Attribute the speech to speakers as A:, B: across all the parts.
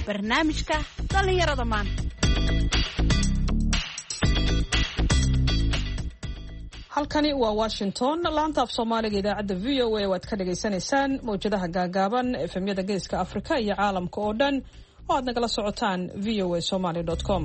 A: barnaamijka dhalinyarada maanta.
B: halkani waa Washington, laanta af Soomaaliga idaacadda VOA waad ka dhageysanaysaan mowjadaha gaagaaban efemyada geeska Afrika iyo caalamka oo dhan oo aad nagala socotaan voasomali.com.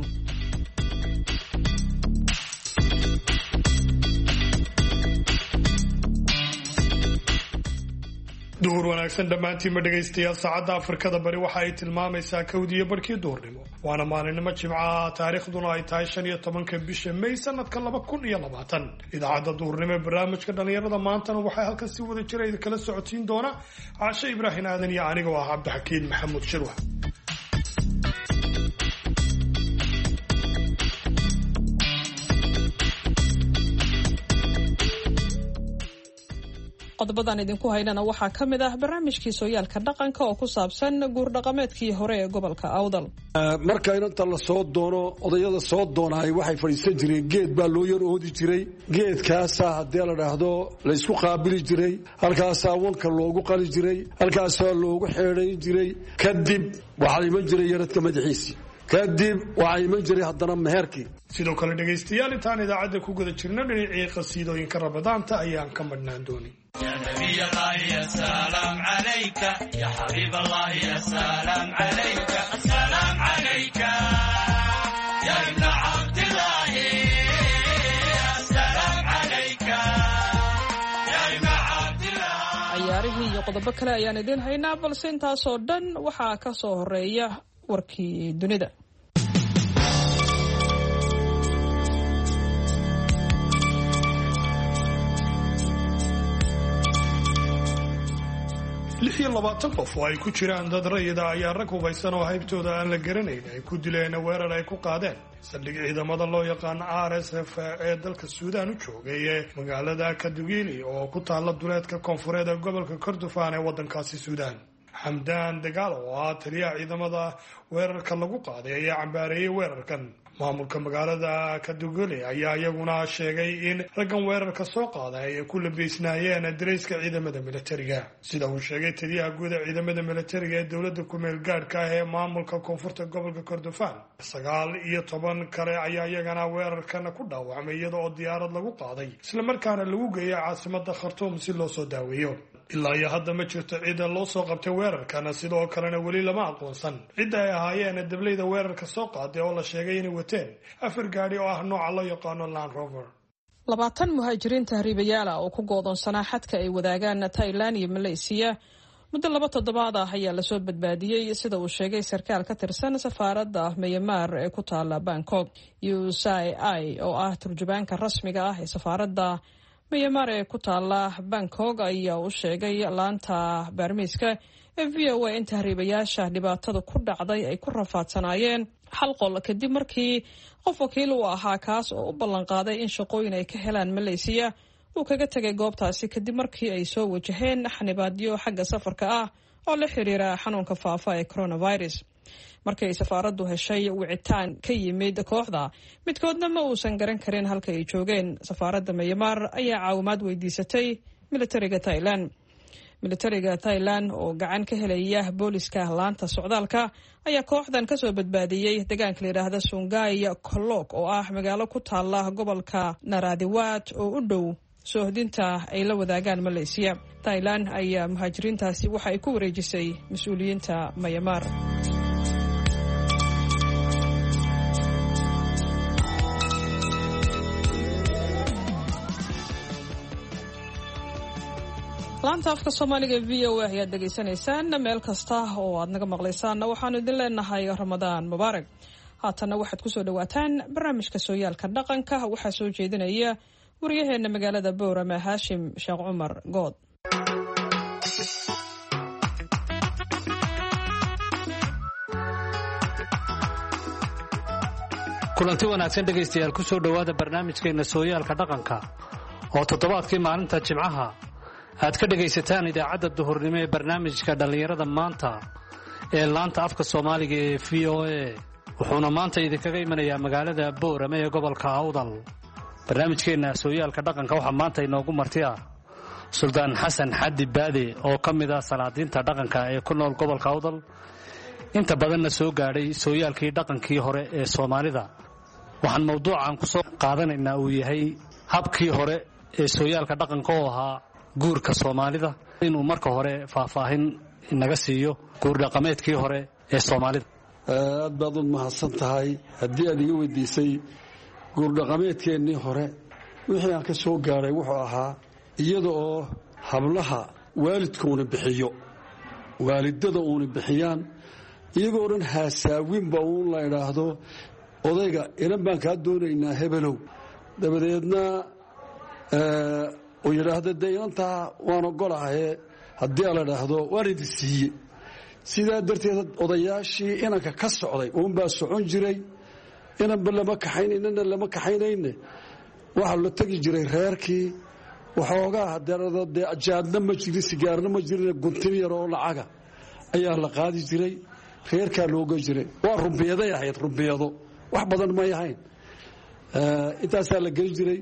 C: duhur wanaagsan dhammaantiin ma dhegaystayaal saacadda Afrikada bari waxa ay tilmaamaysaa 1:00 duhurnimo waana maalinimo Jimcaha taariikhduna ay tahay 15 bisha May sanadka 2020 idaacadda duhurnimo ee barnaamijka dhalinyarada maantana waxay halkan si wada jira idin kala socotiin doona Caasha Ibraahin Aadan iyo aniga oo ah Cabdixakiin Maxamuud Shirwa.
B: qodobbadan idinku haynana waxaa ka mid ah barnaamijkii sooyaalka dhaqanka oo ku saabsan guur dhaqameedkii hore ee gobolka Awdal.
D: marka inta la soo doono odayada soo doonaay waxay fadhiisan jireen geed baa loo yar oodi jiray geedkaas hadii la dhaahdo la isku qaabili jiray halkaas wanka loogu qali jiray halkaas loogu xeereyn jiray kadib waxa iman jiray yaradka madaxiisi kadib waxa iman jiray haddana meherkii.
C: sidoo kale dhagaystayaal intaan idaacadda ku guda jirna dhinacii qasiidooyinka Ramadaanta ayaan ka madhnaan doonin.
E: يا نبي الله يا سلام عليك يا حبيب الله يا سلام عليك السلام عليك يا ابن عبد الله السلام عليك يا ابن عبد الله.
B: ciyaarihii iyo qodobo kale ayaan idin haynaa balse intaasoo dhan waxaa ka soo horeeya warkii dunida.
C: qof oo ay ku jiraan dad rayida ayaa rag hubaysan oo haybtooda aan la garanayn ay ku dileen weerar ay ku qaadeen saldhig ciidamada loo yaqaan RSF ee dalka Suudaan u joogay ee magaalada Kadugili oo ku taala duleedka koonfureed ee gobolka Kordofaan ee wadankaasi Suudaan. Hamdan Dagalo oo ah taliyaha ciidamada weerarka lagu qaaday ayaa cambaareeyay weerarkan. maamulka magaalada Kadugili ayaa iyaguna sheegay in raggan weerarka soo qaaday ay ku labeysnaayeen dareyska ciidamada militariga sida uu sheegay taliyaha guud ee ciidamada militariga ee dowladda ku meel gaadhka ah ee maamulka koonfurta gobolka Kordofaan. 19 kale ayaa iyagana weerarkan ku dhaawacmay iyadoo diyaarad lagu qaaday isla markaana lagu geeyay caasimadda Khartoum si loo soo daaweeyo. ilaa iyo hadda ma jirto cid loo soo qabtay weerarkan sidoo kalena weli lama aqoonsan cid ay ahaayeen dableyda weerarka soo qaaday oo la sheegay inay wateen 4 gaari oo ah nooca loo yaqaan Land Rover.
B: 20 muhaajiriin tahriibayaal oo ku go'doonsanaa xadka ay wadaagaan Thailand iyo Malaysia muddo 2 toddobaad ah ayaa la soo badbaadiyay sida uu sheegay sarkaal ka tirsan safaaradda Myanmar ee ku taala Bangkok. USAI oo ah turjubaanka rasmiga ah ee safaaradda Myanmar ee ku taala Bangkok ayaa u sheegay laanta Barmiiska ee VOA in tahriibayaasha dhibaatada ku dhacday ay ku rafaadsanaayeen hal qol kadib markii qof wakiil u ahaa kaas oo u ballan qaaday in shaqooyin ay ka helaan Malaysia uu kaga tagay goobtaasi kadib markii ay soo wajaheen xanibaadyo xagga safarka ah oo la xiriira xanuunka faafa ee coronavirus. markay safaaraddu heshay wicitaan ka yimid kooxda midkoodna ma uusan garan karin halka ay joogeen. safaaradda Myanmar ayaa caawimaad weydiisatay militariga Thailand oo gacan ka helaya booliska laanta socdaalka ayaa kooxdan ka soo badbaadiyay deegaanka la yiraahdo Sungai Kolok oo ah magaalo ku taala gobolka Narathiwat oo u dhow soohdinta ay la wadaagaan Malaysia. Thailand ayaa muhaajiriintaasi waxa ay ku wareejisay mas'uuliyiinta Myanmar. laanta afka Soomaaliga VOA ayaad dhageysanaysaan meel kasta oo aad naga maqlaysaan. waxaanu idin leenahay Ramadaan Mubaarak. haatana waxaad ku soo dhawaataan barnaamijka sooyaalka dhaqanka waxaa soo jeedinaya wariyaheena magaalada Boorama Haashim Sheekh Cumar Good.
F: kulanti wanaagsan dhegaystayaal ku soo dhawaada barnaamijkeena sooyaalka dhaqanka oo toddobaadkii maalinta Jimcaha aad ka dhagaysataan idaacadda duhurnimo ee barnaamijka dhalinyarada maanta ee laanta afka Soomaaliga ee VOA. wuxuuna maanta idinkaga imanayaa magaalada Boorama ee gobolka Awdal. barnaamijkeena sooyaalka dhaqanka waxaa maanta inoogu martiya Suldaan Xasan Xaddi Baade oo ka mid ah salaadiinta dhaqanka ee ku nool gobolka Awdal inta badanna soo gaadhay sooyaalkii dhaqankii hore ee soomaalida waxaan mawduucan ku soo qaadanaynaa uu yahay habkii hore ee sooyaalka dhaqanka oo ahaa guurka soomaalida inuu marka hore faahfaahin inaga siiyo guurdhaqameedkii hore ee soomaalida.
D: aad baad u mahadsan tahay. haddii aad iga weydiisay guurdhaqameedkeennii hore wixii aan ka soo gaadhay wuxuu ahaa iyada oo hablaha waalidkuuna bixiyo waalidada uuna bixiyaan iyagoo dhan haasaawinba uun la idhaahdo odayga inan baan kaa doonaynaa hebelow dabadeedna uu yidhaahdo dee inantaa waan ogolahaye haddii a la idhaahdo waan idin siiye. sidaa darteed odayaashii inanka ka socday uunbaa socon jiray. inanba lama kaxaynaynana lama kaxaynayne waxaa la tegi jiray reerkii waxoogaa dee jaadna ma jirin sigaarna ma jirin guntin yar oo lacaga ayaa la qaadi jiray reerkaa looga jiray. waa rumbiyaday ahayd rumbiyado wax badan may ahayn. intaasaa la geli jiray.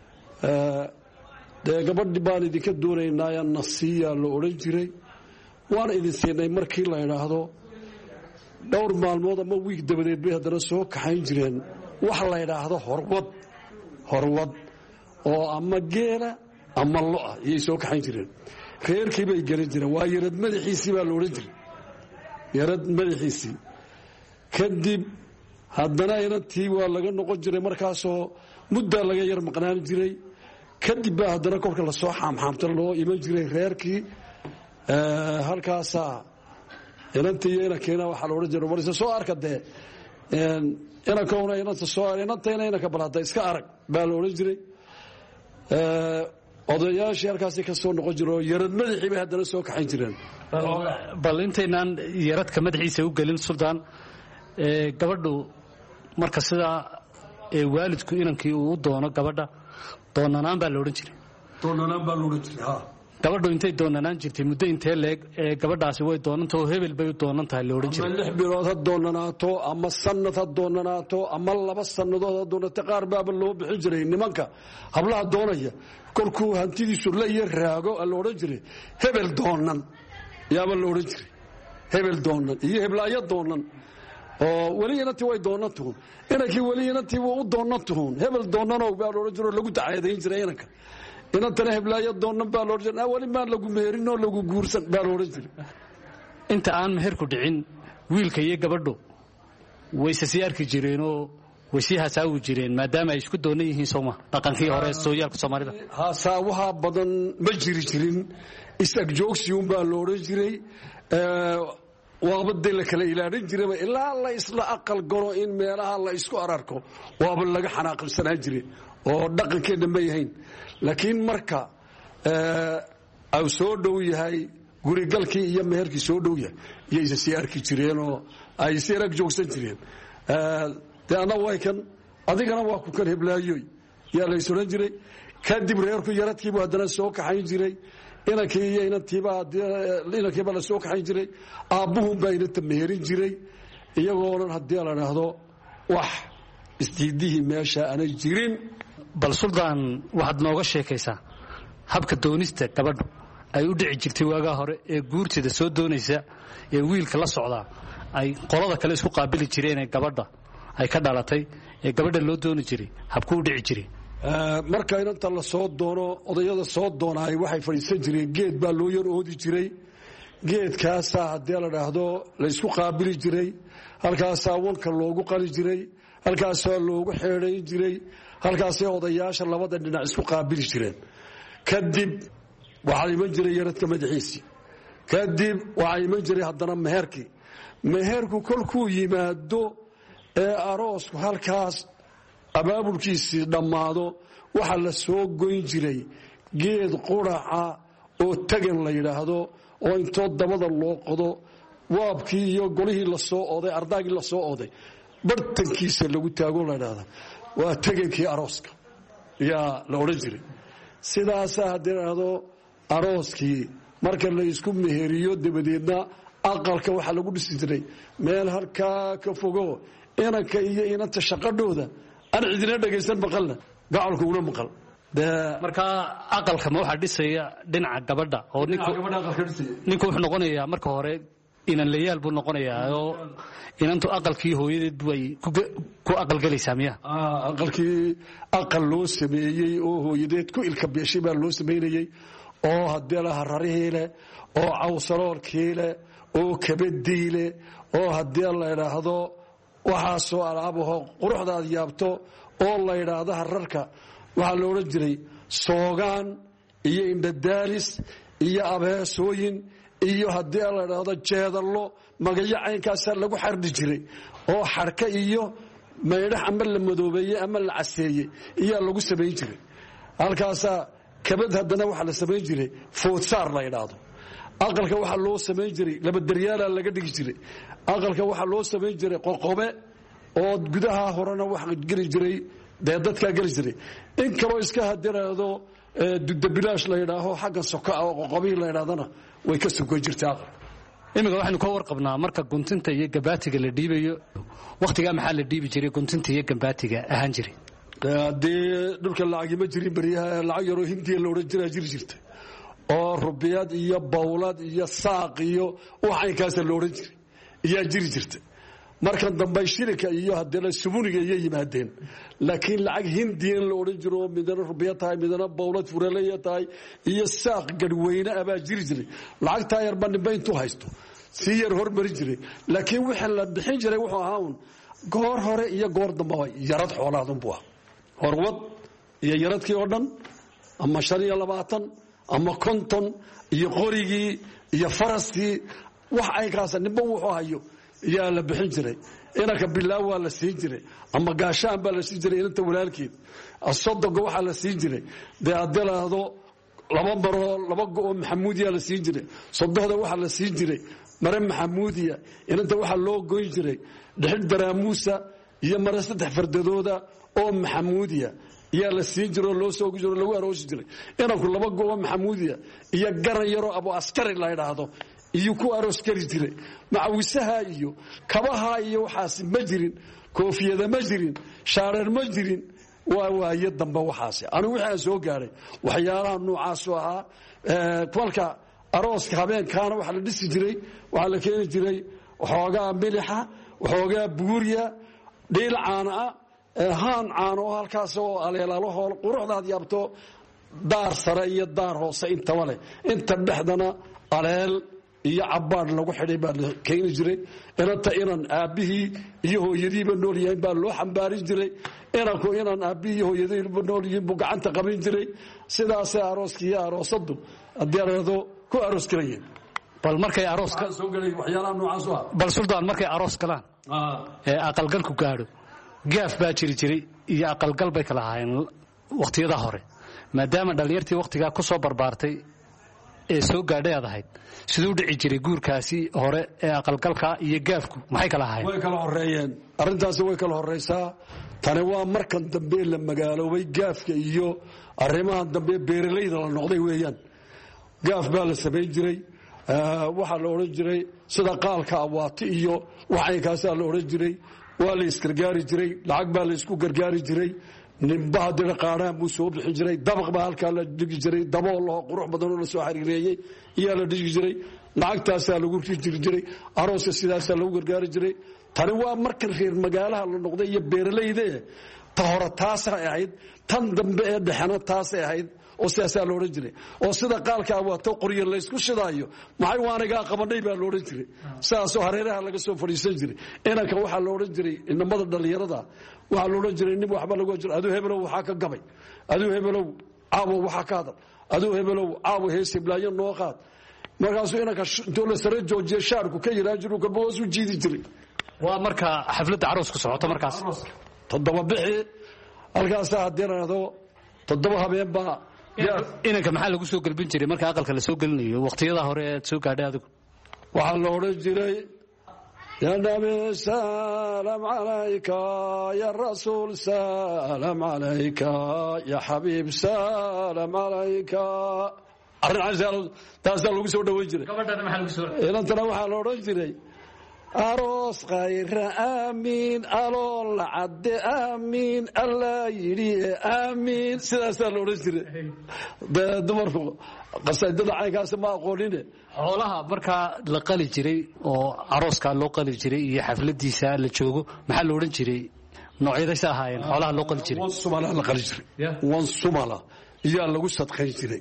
D: dee gabadhi baan idinka doonaynaa nasiiyaa la odhan jiray. waana idin siinay markii la idhaahdo dhowr maalmood ama wiig dabadeed bay haddana soo kaxayn jireen wax la idhaahdo horwad oo ama geela ama lo'a iyay soo kaxayn jireen. reerkii bay gelin jireen. waa yarad madaxiisii baa la odhan jiray yarad madaxiisii. kadib haddana inantii waa laga noqon jiray markaasoo muddaa laga yar maqnaan jiray. kadib baa haddana kolka lasoo xaamxaamta loo iman jiray reerkii. halkaasaa inantii iyo inankiina waxaa la odhan jiray war isa soo arka dee inankowna inantayna inanka balhadda iska arag baa la odhan jiray. odayaashii halkaasi ka soo noqon jiro yarad madaxii bay haddana soo kaxayn jireen.
F: bal intaynaan yaradka madaxiisa u gelin suldaan gabadhu marka sidaa waalidku inankii uu u doono gabadha doonanaan baa la odhan jiray.
D: doonanaan baa la odhan jiray ha.
F: gabadhu intay doonanaan jirtay muddo intee leeg gabadhaasi way doonantao hebel bay u doonan tahay la odhan jiray.
D: ama 6 bilood ha doonanaato ama sanad ha doonanaato ama 2 sannadood ha doonato qaar baaba loo bixin jiray nimanka hablaha doonaya kolkuu hantidiisu la iyo raago la odhan jiray hebel doonan yaaba la odhan jiray hebel doonan iyo heblaayo doonan oo weli inantii way doonan tuhun inankii weli inantii wuu u doonan tuhun hebel doonanoo baa la odhan jiray oo lagu dacaadayn jiray inanka inantana heblaayo doonan baa la odhan jiray weli maan lagu meherin oo lagu guursan baa la odhan jiray.
F: inta aan meherku dhicin wiilka iyo gabadhu wayse sii arki jireenoo way sii hasaawi jireen maadaama ay isku doonan yihiin sooma dhaqankii hore sooyaalka soomaalida.
D: hasaawaha badan ma jiri jirin is-agjoogsi unbaa la odhan jiray. waaba dee la kala ilaalin jiraba ilaa la isla aqal galo in meelaha la isku ararko waaba laga xanaaqibsanaan jiray oo dhaqankeenna ma yahayn. laakiin marka au soo dhow yahay gurigalkii iyo meherkii soo dhow yahay iyayse sii arki jireenoo ay sii rag joogsan jireen. dee anna way kan adigana waa ku kan heblaayoy yaa lays odhan jiray. kadib reerku yaradkiibu haddana soo kaxayn jiray inankii iyo inankiiba la soo kaxayn jiray. aabbuhunbaa inanta meherin jiray iyagoo dhan haddii la idhaahdo wax isdiidihii meesha aanay jirin.
F: bal suldaan waxaad nooga sheekaysaa habka doonista gabadhu ay u dhici jirtay waagaa hore ee guurteeda soo doonaysa ee wiilka la socdaa ay qolada kale isku qaabili jireen ee gabadha ay ka dhalatay ee gabadha loo dooni jiray habkuu u dhici jiray.
D: marka inanta la soo doono odayada soo doonaay waxay fadhiisan jireen geed baa loo yar oodi jiray. geedkaasaa haddii la dhaahdo la isku qaabili jiray. halkaasaa wanka loogu qali jiray. halkaasaa loogu xeedhayn jiray. halkaasay odayaasha labada dhinac isku qaabili jireen. kadib waxaa iman jiray yaradka madaxiisii. kadib waxaa iman jiray haddana meherkii. meherku kolkuu yimaado ee aroosku halkaas abaabulkiisii dhammaado waxaa la soo goyn jiray geed quraca oo tagan la yidhaahdo oo intoo dabada loo qodo waabkii iyo golihii lasoo oday ardaagii lasoo oday bartankiisa lagu taago la ydhaahda waa tegankii arooska yaa la odhan jiray. sidaasaa haddii ladhaahdo arooskii marka la isku meheriyo dabadeedna aqalka waxaa lagu dhisi jiray meel halkaa ka fogo inanka iyo inanta shaqadhooda aan cidina dhagaysan maqalna gacalku una maqal.
F: markaa aqalka ma waxaa dhisaya dhinaca gabadha oo ninku wuxuu noqonayaa marka hore inan layaal buu noqonayaa oo inantu aqalkii hooyadeed way ku aqalgelaysaa miya
D: aqalkii aqal loo sameeyey oo hooyadeed ku ilka beeshay baa loo samaynayey oo haddii la hararihii leh oo cawsaloolkii leh oo kabadii leh oo haddii la idhaahdo waxaasoo alaabaho quruxdaad yaabto oo la idhaahdo hararka waxaa la odhan jiray soogaan iyo indhadaalis iyo abeesooyin iyo haddii la idhaahdo jeedallo magayo caynkaasaa lagu xardhi jiray oo xarka iyo maydhax ama la madoobeeyey ama la caseeyey iyaa lagu samayn jiray halkaasaa kabad haddana waxaa la samayn jiray foodsaar la idhaahdo aqalka waxaa loo samayn jiray labadaryaala laga dhigi jiray aqalka waxaa loo samayn jiray qoqobe oo gudaha horena wax geli jiray dee dadkaa geli jiray in kaloo iska hadiraado dudabilaash la yidhaaho xagga soka oo qoqobihii la yidhahdana way ka sugan jirtay aqal
F: iminka waxaynu ka warqabnaa marka guntinta iyo gambaatiga la dhiibayo wakhtigaa maxaa la dhiibi jiray guntinta iyo gambaatiga ahaan jiray
D: haddii dhulka lacagima jirin beryaha lacag yaroo hindiya la odhan jiraa jiri jirtay oo rubiyad iyo bawlad iyo saaq iyo wax aynkaasa la odhan jiray iyaa jiri jirtay markan dambe shirika iyo haddana subuniga iyo yimaadeen laakiin lacag hindiyan la odhan jiro oo midana rubiya tahay midana bawlad furaleya tahay iyo saaq garhweyne abaa jiri jiray lacagtaa yarba ninba intuu haysto sii yar hormari jiray laakiin wixii la bixin jiray wuxuu ahaa un goor hore iyo goor dambaba yarad xoolaadunbuu ah horwad iyo yaradkii oo dhan ama 25 ama 50 iyo qorigii iyo faraskii wax aynkaasa ninba wuxuu hayo yaa la bixin jiray inanka bilaa waa la siin jiray ama gaashaan baa la siin jiray inanta walaalkeed asodoga waxaa la siin jiray dee haddii laahdo laba go-oo maxamuudiya la siin jiray sodohda waxaa la siin jiray mare maxamuudiya inanta waxaa loo goyn jiray dhexil daraamuusa iyo mare 3 fardadooda oo maxamuudiya yaa la siin jiro loo soo gujiro lagu aroosi jiray inanku 2 go-oo maxamuudiya iyo garan yaroo abu askari la yidhaahdo iyo ku aroos kari jiray macawisaha iyo kabaha iyo waxaas ma jirin koofiyada ma jirin shaareer ma jirin waa waaye dambe waxaas anigu waxaan soo gaaray waxyaalaha noocaas oo ahaa twalka arooska habeenkaana waxa la dhisi jiray waxa la keeni jiray waxoogaa milixa waxoogaa buuriya dhiil caana haan caano halkaas oo aleelaalo hool quruxdaad yaabto daar sare iyo daar hoose intaba leh inta dhexdana aleel iyo cabaad lagu xidhay baa la keeni jiray inanta inan aabbihii iyo hooyadiiba nool yahay baa loo xambaarin jiray inanku inan aabbihii iyo hooyadiiba nool yihiin buu gacanta qabin jiray sidaasay arooskii iyo aroosadu haddii areedo ku aroos galayeen
F: bal markay arooska
D: soo galay waxyaalaha noocaas ah
F: bal suldaan markay aroos galaan aqalgalku gaadho gaaf baa jiri jiray iyo aqalgal bay kala ahaayeen waqtiyada hore maadaama dhalinyartii waqtigaa ku soo barbaartay ee soo gaadhay aad ahayd siduu dhici jiray guurkaasi hore ee aqalgalka iyo gaafku maxay kala ahaayeen
D: way kala horeeyeen arrintaasi way kala horeysaa tani waa markan dambe la magaaloobay gaafka iyo arrimahan dambe beeralayda la noqday weeyaan gaaf baa la samayn jiray waxaa la odhan jiray sida qaalka awaati iyo waxaykaasaa la odhan jiray waa la isgargaari jiray lacag baa la isku gargaari jiray ninba haddina qaadhaan buu soo bixin jiray dabaq baa halkaa la dhigi jiray dabool laho qurux badanoo la soo xariireeyey iyaa la dhigi jiray lacagtaasaa lagu jiri jiray arooska sidaasaa lagu gargaari jiray tani waa markan reer magaalaha la noqday iyo beeralayde ta hore taasay ahayd tan dambe ee dhexena taasay ahayd oo sidaasaa la odhan jiray oo sida qaalka awaato qoryo laysku shidaayo maxay waanigaa qabanay baa la odhan jiray sidaasoo hareeraha laga soo fadhiisan jiray inanka waxaa la odhan jiray inamada dhallinyarada waxaa la odhan jiray nin waxba lagu jiro aduu hebelow waxaa ka gabay aduu hebelow caawo waxaa ka hadal aduu hebelow caawo heesiblaayo noo qaad markaasuu inanka intuu la sare joojiya shaarku ka yiraa jiru kalba hoos u jiidi jiray
F: waa marka xafladda aroosku socoto markaas
D: 7 bixi halkaasaa haddii raado 7 habeen baa
F: inanka maxaa lagu soo galbin jiray marka aqalka la soo gelinayo waqtiyada hore ee soo gaadhay adigu
D: waxaa la odhan jiray ya nabi salaam calayka ya rasuul salaam calayka ya xabiib salaam calayka arrin taasaa lagu soo dhoweyn jiray
F: gabadhana maxaa lagu soo
D: inantana waxaa la odhan jiray aroos khayra aamiin alool cadde aamiin allaa yidhi aamiin sidaasaa la odhan jiray dee dumarku qasaidada caynkaasi ma aqoonine
F: xoolaha markaa la qali jiray oo arooskaa loo qali jiray iyo xafladiisa la joogo maxaa la odhan jiray noocyadaysa ahaayeen xoolaha loo qali jiray
D: wansumala la qali jiray wansumala iyaa lagu sadqayn jiray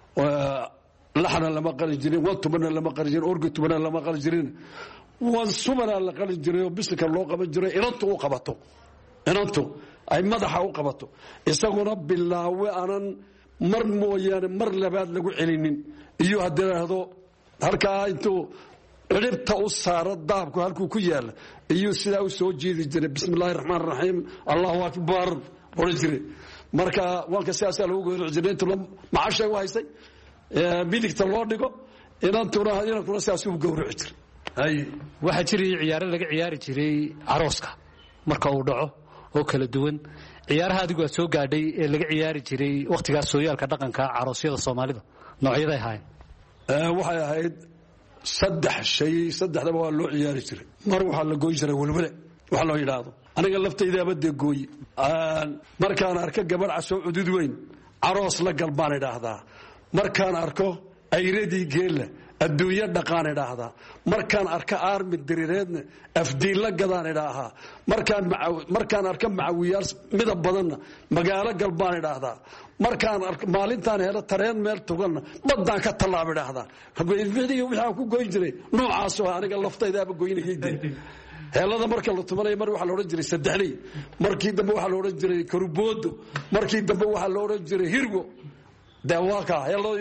D: laxna lama qali jirin wantumana lama qali jirin orgatumana lama qali jirin wansumana la qali jiray oo bisilka loo qaban jiray inantu u qabato inantu ay madaxa u qabato isaguna bilaawe aanan mar mooyaane mar labaad lagu celinin iyo haddii idhaahdo halkaa intuu ciribta u saaro dahabku halkuu ku yaala iyuu sidaa u soo jeedi jiray bismi illaahi raxmaan raxiim allahu akbar odhan jiray marka waanka sidaasaa lagu gowraci jiray intu macashay u haysay midigta loo dhigo inankuna sidaas u gowraci jiray
F: waxaa jiray ciyaaro laga ciyaari jiray arooska marka uu dhaco oo kala duwan ciyaaraha adigu aad soo gaadhay ee laga ciyaari jiray wakhtigaas sooyaalka dhaqanka aroosyada soomaalida noocyaday ahaayeen
D: waxay ahayd saddex shay saddexdaba waa loo ciyaari jiray mar waxaa la gooyi jiray welwele wax loo yidhaahdo aniga laftaydaaba dee gooyi markaan arko gabadh casoo cudud weyn aroos la gal baan idhaahdaa markaan arko ayradii geella adduunyo dhaqaan idhaahdaa markaan arko aarmi diriireedna afdiilla gadaan idhaahaa markaan arko macawiyaal midab badanna magaalo gal baan idhaahdaa markaan maalintaan helo tareen meel tuganna baddaan ka tallaab idhaahdaa waxaan ku goyn jiray noocaasoo aniga laftaydaaba goynayayde heelada marka la tumanaya mar waxaa la odhan jiray saddexley markii dambe waxaa la odhan jiray karuboodo markii dambe waxaa la odhan jiray hirgo dewaalka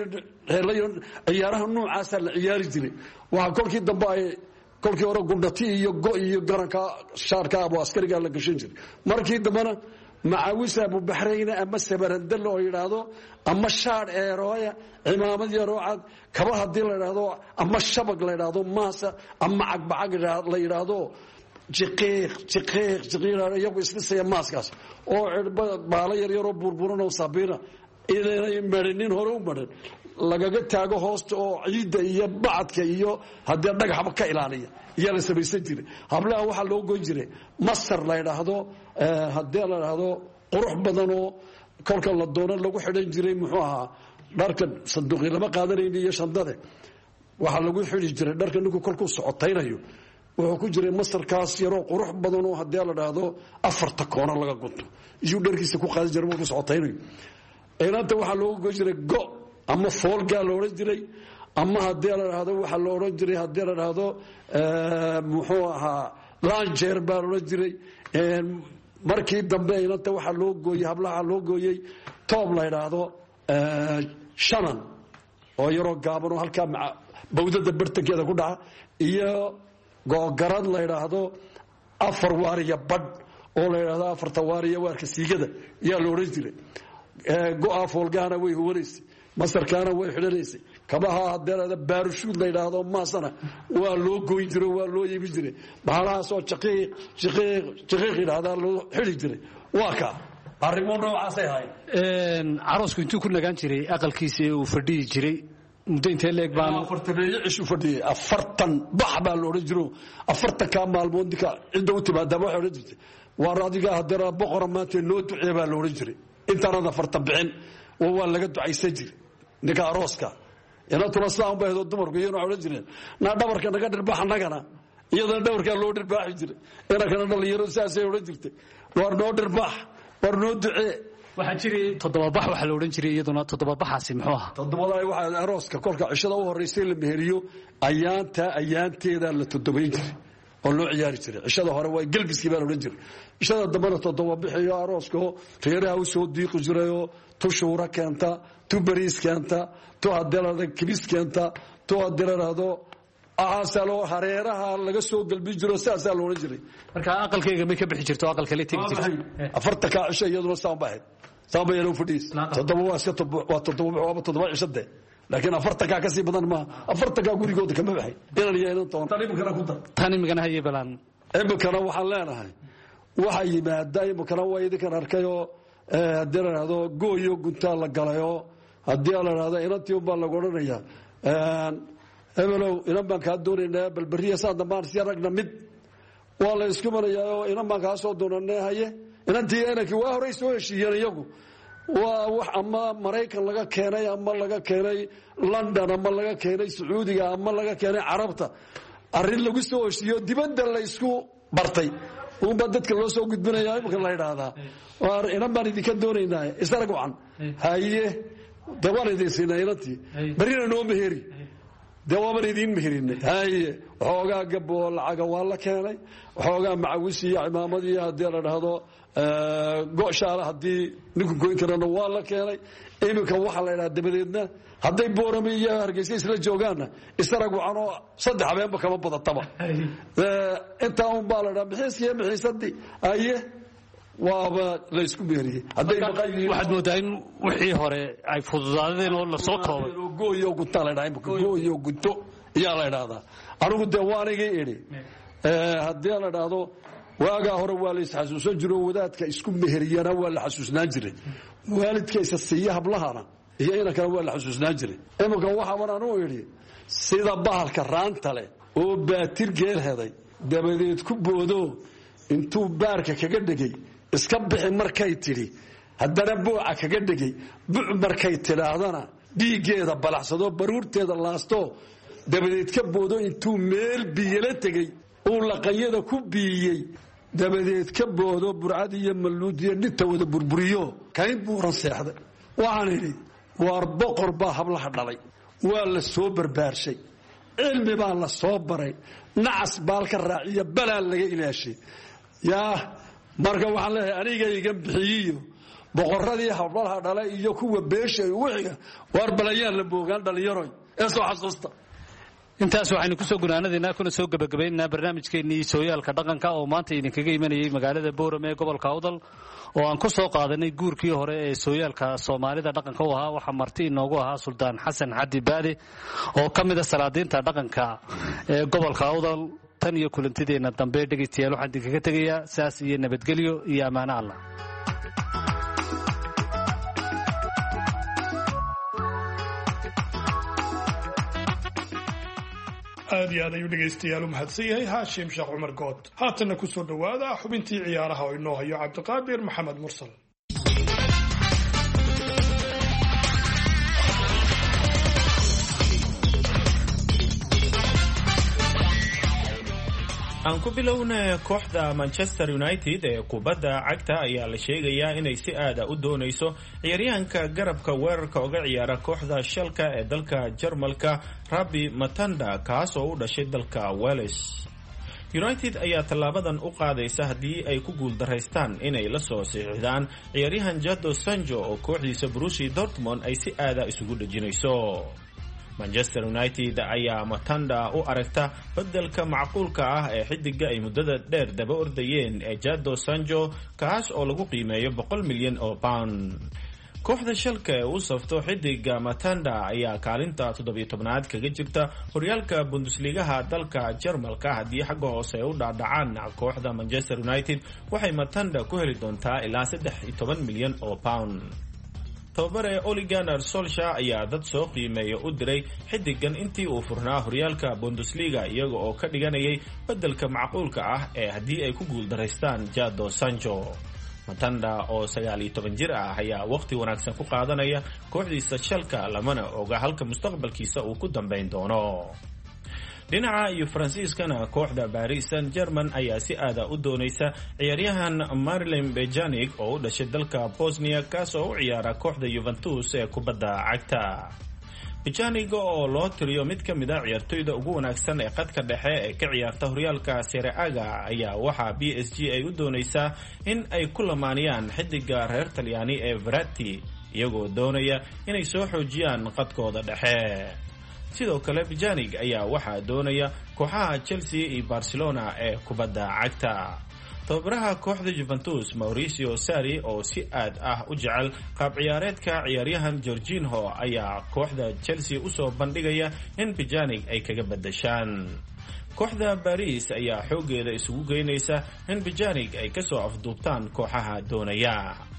D: ciyaaraha noocaasaa la ciyaari jiray waxaa kolkii dambe ay kolkii hore gundhati iyo go iyo garanka shaarka abu askarigaa la gashan jiray markii dambena macawis abubaxrayna ama sabarandale oo yidhaahdo ama shaadh eerooya cimaamad yaroocad kaba haddii la yidhaahdo ama shabag la yidhaahdo maasa ama cagbacag la yidhaahdo iyagu isdhisaya maaskaas oo baalo yaryaroo burburan oo sabiina inay marinin hore u marin lagaga taago hoosta oo ciidda iyo bacadka iyo haddii dhagaxba ka ilaaliya iyaa la samaysan jiray hablaha waxaa loo goyn jiray masar la ydhaahdo haddii la idhaahdo qurux badanoo kolka la doono lagu xidhan jiray muxuu ahaa dharka sanduuqii lama qaadanayni iyo shandade waxaa lagu xidhi jiray dharka ninku kolkuu socotaynayo wuxuu ku jiray masarkaas yaroo qurux badanoo haddii la idhaahdo afarta koono laga gunto iyuu dharkiisa ku qaadan jiray markuu socotaynayo inanta waxaa looga goyn jiray go ama foolgaa la odhan jiray ama haddii la dhahdo waxaa la odhan jiray haddii la dhahdo muxuu ahaa lanjeer baa la odhan jiray markii dambe inanta waxaa loo gooyey hablaha loo gooyey toob la ydhaahdo shanan oo yaroo gaaban oo halkaa bawdada bartankeeda ku dhaca iyo googarad la ydhaahdo afar waariya badh oo la ydhaahdo afarta waariya waarka siigada yaa la odhan jiray go-a foolgahana way huwanaysay masarkaana way xidhanaysay kabaha haddee baarushuud la yidhaahdo maasana waa loo goyn jiro waa loo yeebi jiray bahalahaasoo jaqiiq yidhaahdaa loo xidhi jiray waa kaa arrimo noocaasay ahayn
F: caroosku intuu ku nagaan jiray aqalkiisa uu fadhiyi jiray muddo intee leeg baan
D: afartaneeyo cishu fadhiyay 40 bax baa la odhan jiro 40 ka maalmood ninka cidda u timaada waxay odhan jirtay waa adiga haddana boqora maanta noo ducee baa la odhan jiray intaanada 40 bixin waa laga ducaysan jiray ninka arooska inantuna sidaa un baahdo dumarku iyana odhan jireen naa dhabarka naga dhirbaax annagana iyadana dhabarkaa loo dhirbaaxi jiray inankana dhalinyaro saasay odhan jirtay war noo dhirbaax war noo ducee
F: waxaa jiray toddobabax waxaa la odhan jiray iyaduna toddobabaxaasi muxuu ahaa
D: toddobadaa waxaa arooska kolka cishada u horraysay la meheriyo ayaanteeda la toddobayn jiray oo loo ciyaari jiray cishada hore waa gelbiskii baa la odhan jiray cishada dambena toddobabixiyo arooskao reeraha u soo diiqi jirayoo tu shuura keenta tu bariis keenta tu haddii kibis keenta tu haddii la dhahdo ahaasalo hareeraha laga soo galbi jiro sidaasaa la odhan jiray
F: marka aqalkayga may ka bixi jirto aqalka la tegi jirtay
D: 40 ka cisho iyaduna saan baahayd saan bayna u fadhiis toddoba waa iska waa toddoba cishade laakiin 40 ka kasii badan ma 40 ka gurigooda kama baxay inaan yeelan toon tani imkana ku dar
F: tani imkana hayay balan
D: imkana waxaan leenahay waxa yimaada imkana waa idinkan arkayo haddii la dhahdo gooyo guntaa la galayo haddii la dhahdo inantii unbaa lagu odhanaya hebelow inan baan kaa doonaynaa balberiya saa dambaan si ragna mid waa la isku marayaa oo inan baan kaa soo doonanay haye inantii inankii waa horey soo heshiiyeen iyagu waa wax ama Maraykan laga keenay ama laga keenay London ama laga keenay Sacuudiga ama laga keenay Carabta arrin lagu soo heshiiyo dibadda la isku bartay uun baa dadka loo soo gudbinayaa marka la yiraahdaa waa inan baan idinka doonaynaa isarag wacan haye dawaan idin siinaynatii barina noo meheri dawaan idin meherinay haye xoogaa gabo lacag waa la keenay xoogaa macawisi iyo imaamadii hadii la dhahdo go'shaala hadii ninku goyn karana waa la keenay iminka waxa la yiraahdaa dabadeedna haday boorami iyo Hargeysa isla joogaana isarag wacan oo saddex habeenba kama badataba inta uun baa la dhameeyay mixiisadii aye waaba la isku beeriyay haday maqayeen
F: waxaad moodaa in wixii hore ay fududaadeen oo la soo toobay
D: gooyo guta la dhahay gooyo guto yaa la yiraahdaa anigu dawaanigii iri hadii la dhaado waaga hore waa la isxasuusan jiray wadaadka isku meheriyana waa la xasuusnaan jiray waalidkiisa siiya hablahana iyo ina kale waa la xasuusnaan jiray imanka waxa aan u iri sida bahalka raanta leh oo baatir geel heday dabadeed ku boodo intuu baarka kaga dhigay iska bixi markay tiri haddana buuca kaga dhigay buuc markay tiraadana dhiigeeda balaxsado baruurteeda laasto dabadeed ka boodo intuu meel biyela tagay oo laqayada ku biyay dabadeed ka boodo burcad iyo maluudiye dhinta wada burburiyo kayn buuran seexday waxaan idhi waar boqor baa hablaha dhalay waa la soo barbaarshay cilmi baa la soo baray nacas baalka raaciya balaa laga ilaashay yaa marka waxaan leeyahay aniga iga bixiyo boqoradii hablaha dhalay iyo kuwa beeshay wixiga waar balayaan la boogaan dhalinyaro ee soo xasuusta
F: intaas waxaynu ku soo gunaanadeena kuna soo gabagabeynaa barnaamijkeennii sooyaalka dhaqanka oo maanta idinkaga imanayay magaalada Boorame ee gobolka Awdal oo aan ku soo qaadanay guurkii hore ee sooyaalka Soomaalida dhaqanka u ahaa waxa marti inoogu ahaa Sultaan Xasan Xadi Baade oo kamid ah salaadiinta dhaqanka ee gobolka Awdal tan iyo kulantideena dambe dhageystayaal waxaan idinkaga tagayaa saas iyo nabadgelyo iyo amaano Allah
C: aad iyo aad ayuu dhegaystayaal u mahadsan yahay Haashim Sheekh Cumar Good haatana ku soo dhawaada xubintii ciyaaraha oo inoo hayo Cabdiqaadir Maxamed Mursal
G: aan ku bilownay kooxda Manchester United ee kubadda cagta ayaa la sheegayaa inay si aad u doonayso ciyaaryahanka garabka weerarka uga ciyaara kooxda Schalke ee dalka Jarmalka Rabbi Matanda kaas oo u dhashay dalka Wales. United ayaa tallaabadan u qaadaysa haddii ay ku guuldareystaan inay la soo siixdaan ciyaaryahan Jadon Sancho oo kooxdiisa Borussia Dortmund ay si aad isugu dhajinayso. Manchester United ayaa Matanda u aragta bedelka macquulka ah ee xidiga ay muddada dheer daba ordayeen ee Jadon Sancho kaas oo lagu qiimeeyo 100 milyan oo pound. kooxda Schalke u safto xidiga Matanda ayaa kaalinta 17aad kaga jirta horyaalka Bundesliga dalka Jarmalka haddii xagga hoose u dhaadhacaan kooxda Manchester United waxay Matanda ku heli doontaa ilaa 13 milyan oo pound. tababare Ole Gunnar Solskjaer ayaa dad soo qiimeeyo u diray xidigan intii uu furnaa horyaalka Bundesliga iyaga oo ka dhiganayay bedelka macquulka ah ee haddii ay ku guuldareystaan Jadon Sancho. Matanda oo 19 jir ah ayaa waqti wanaagsan ku qaadanaya kooxdiisa Schalke lamana oga halka mustaqbalkiisa uu ku dambeyn doono. dhinaca iyo Faransiiskana kooxda Paris Saint-Germain ayaa si aad u doonaysa ciyaaryahan Miralem Pjanic oo u dhashay dalka Bosnia kaas oo u ciyaara kooxda Juventus ee kubadda cagta. Pjanic oo loo tiriyo mid ka mid ah ciyaartoyda ugu wanaagsan ee qadka dhexe ee ka ciyaarta horyaalka Serie A ayaa waxa PSG ay u doonaysaa in ay ku lamaaniyaan xidiga reer Talyaani ee Verratti iyagoo doonaya inay soo xoojiyaan qadkooda dhexe. sidoo kale Pjanic ayaa waxaa doonaya kooxaha Chelsea iyo Barcelona ee kubadda cagta. tababaraha kooxda Juventus Mauricio Sarri oo si aad ah u jecel qaab ciyaareedka ciyaaryahan Jorginho ayaa kooxda Chelsea u soo bandhigaya in Pjanic ay kaga bedeshaan. kooxda Paris ayaa xoogeeda isugu geynaysa in Pjanic ay ka soo afduubtaan kooxaha doonaya.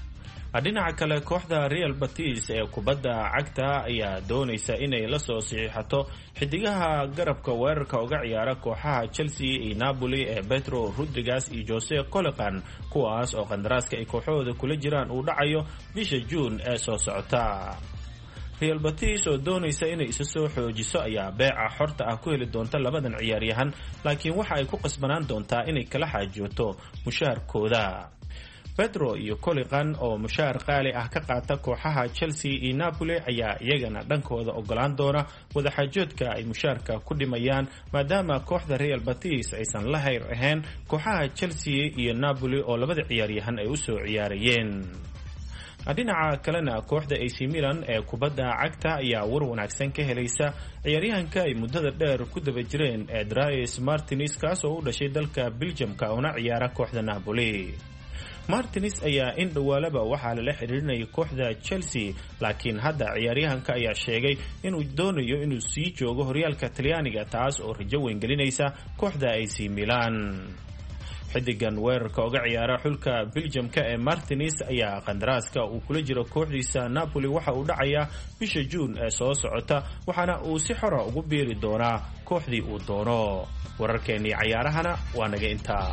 G: dhinaca kale kooxda Real Betis ee kubadda cagta ayaa doonaysa inay la soo saxiixato xidigaha garabka weerarka uga ciyaara kooxaha Chelsea iyo Napoli ee Pedro Rodriguez iyo Jose Colecan kuwaas oo qandaraaska ay kooxooda kula jiraan uu dhacayo bisha June ee soo socota. Real Betis oo doonaysa inay isa soo xoojiso ayaa beeca xorta ah ku heli doonta labadan ciyaaryahan, laakiin waxa ay ku qasbanaan doontaa inay kala xaajooto mushaharkooda. Pedro iyo Colecan oo mushaar qaali ah ka qaata kooxaha Chelsea iyo Napoli ayaa iyagana dhankooda ogolaan doona wadaxaajoodka ay mushaarka ku dhimayaan maadaama kooxda Real Betis aysan la hayr ahayn kooxaha Chelsea iyo Napoli oo labada ciyaaryahan ay u soo ciyaarayeen. dhinaca kalena kooxda AC Milan ee kubadda cagta ayaa war wanaagsan ka helaysa ciyaaryahanka ay muddada dheer ku daba jireen ee Dries Martinez kaas oo u dhashay dalka Belgium-ka una ciyaara kooxda Napoli. Martinez ayaa in dhawaalaba waxaa lala xiriirinayay kooxda Chelsea, laakiin hadda ciyaaryahanka ayaa sheegay inuu doonayo inuu sii joogo horyaalka Talyaaniga taas oo rajo weyn gelinaysa kooxda AC Milan. xidigan weerarka uga ciyaara xulka Belgium-ka ee Martinez ayaa qandaraaska uu kula jiro kooxdiisa Napoli waxa uu dhacayaa bisha June ee soo socota, waxaana uu si xor ah ugu biiri doonaa kooxdii uu doono. wararkeennii ciyaarahana waa naga intaa.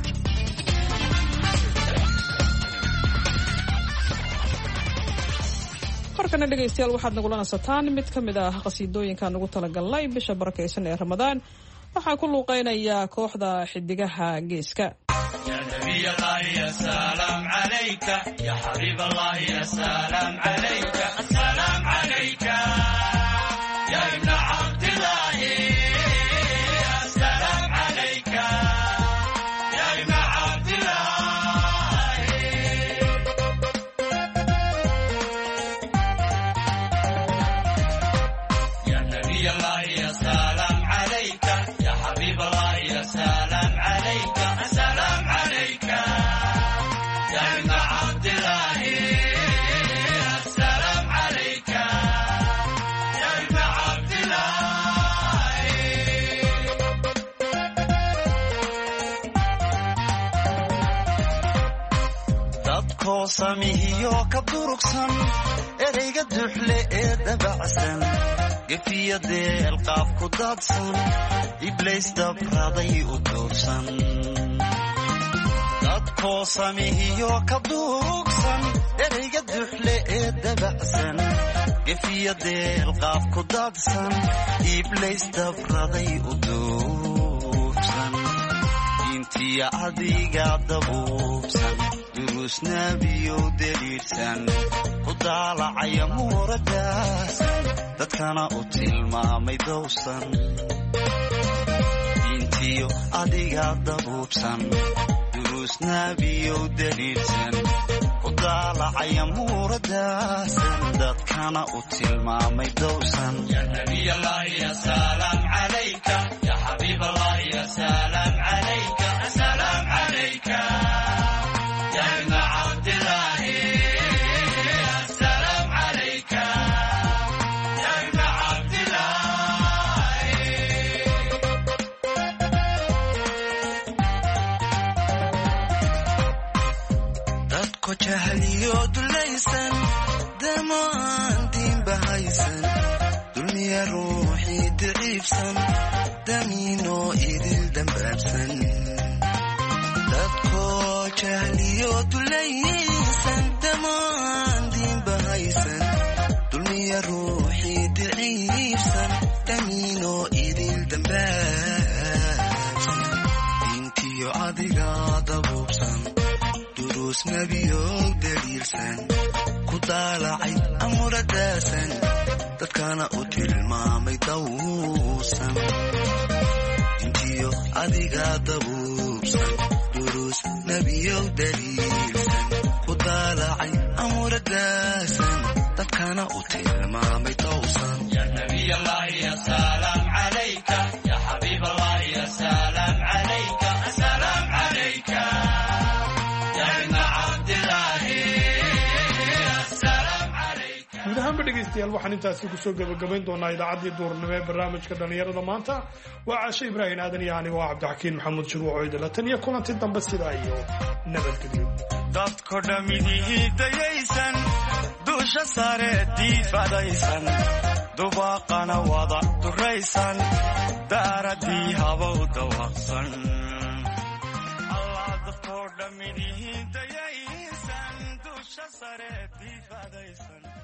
B: markana dhegaystayaal waxaad nagula nasataan mid ka mid ah qasiidooyinkaan ugu talagalnay bisha barakaysan ee Ramadaan. waxaa ku luuqeynaya kooxda xidigaha geeska.
E: يا نبي الله يا سلام عليك يا حبيب الله يا سلام عليك السلام عليك يا ابن عبد الله السلام عليك يا ابن عبد الله يا نبي الله يا سلام عليك يا حبيب الله يا سلام عليك السلام عليك يا ابن عبد الله السلام عليك يا ابن عبد الله
H: dadkoo samihiyo ka durugsan ereyga duxle ee dabacsan gefiyadeel qaab ku daadsan iblays dabraday u duubsan dadkoo samihiyo ka durugsan ereyga duxle ee dabacsan gefiyadeel qaab ku daadsan iblays dabraday u duubsan intiya adiga dabuubsan durus nabiyow daliilsan ku daalacaya muuradaas dadkana u tilmaamay dowsan intiyo adiga dabuubsan durus nabiyow daliilsan ku daalacaya muuradaas dadkana u tilmaamay dowsan.
E: يا نبي الله يا سلام عليك يا حبيب الله يا سلام عليك السلام عليك يا ابن عبد الله السلام عليك يا ابن عبد الله
H: dadko jahliyo dulaysan damaan diinba haysan dulmiya ruuxii daciifsan damiinoo idil dambaabsan dadko jahliyo dulaysan damaan diinba haysan dulmiya ruuxii daciifsan damiinoo idil dambaabsan diintiyo adiga dabuubsan durus nabiyow daliilsan ku daalacay amuradaasan dadkana u tilmaamay dawsan intiyo adiga dabuubsan durus nabiyow daliilsan ku daalacay amuradaasan dadkana u tilmaamay dawsan.
E: يا نبي الله يا سلام عليك يا حبيب الله يا سلام عليك السلام عليك يا ابن عبد الله السلام عليك
C: guud ahaanba dhegaystayaal waxaan intaasi kusoo gabagabayn doonaa idaacaddii duurnimo ee barnaamijka dhallinyarada maanta waa caashe ibraahin aadan iyo aniga waa cabdixakiin maxamuud shuguuc oydala tan iyo kulanti dambe sidaa iyo nabadgelyo
H: dadko dhammidihii dayaysan duusha sare diifadaysan dubaaqana wada duraysan daaradii habow dawaqsan allah dadko dhammidihii dayaysan duusha sare diifadaysan